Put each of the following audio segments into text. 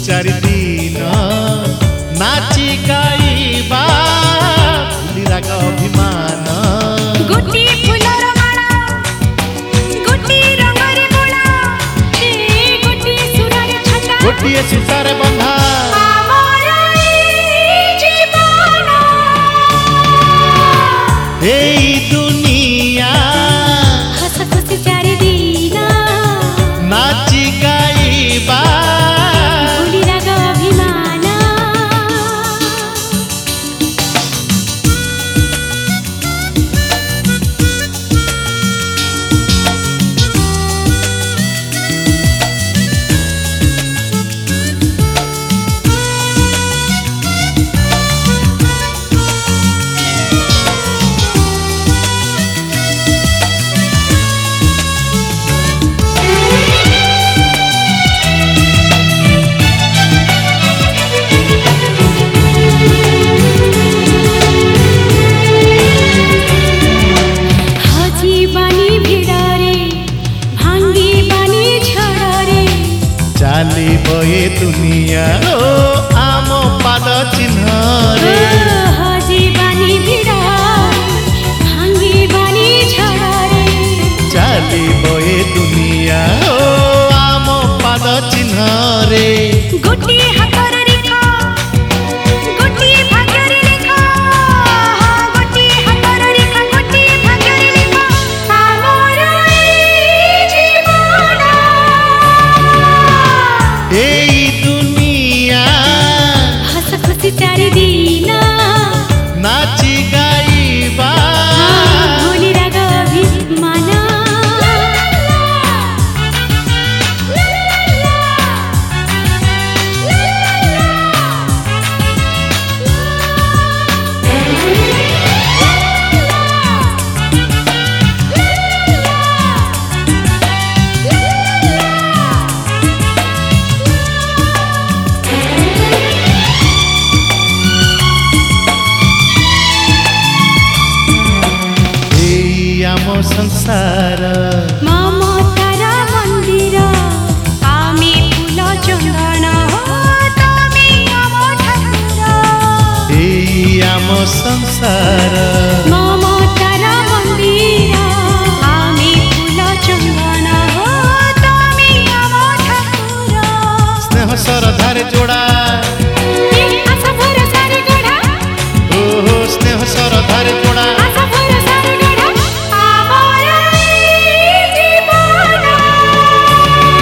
चारि दिन नाची गाइबा भूली राग अभिमान गोटी फुलर माला गोटी रंगरे बोला गोटी सुरारे छटा गोटी सुतारे बंधा एई दुनिया हस खुशी चारि दिन नाची गाइबा भूली राग अभिमान चालिबो ए दुनिया ओ आम पाद चिन्ह रे हजीबानी भिड़ा भांगी बानी झड़े चालिबो ए दुनिया ओ आम पाद चिन्ह रे गोटी हातर रेखा गोटी भाग्यर लेखा गोटी हातर रेखा गोटी भाग्यर लेखा आमर जीवन एई दुनिया हस खुशी चारि दिन नाची गाइबा भूली राग अभिमान संसार ममतार मंदिर आमी फूल चंदन तमी आम ठाकुर एई आम संसार ममतार मंदिर आमी फूल चंदन तमी आम ठाकुर स्नेह सरधारे जोड़ा आशा भरोसारे गढ़ा ओहो स्नेह सरधारे जोड़ा आशा भरोसारे गढ़ा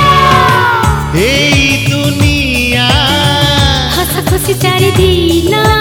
एई दुनिया हस खुशी चारि दिन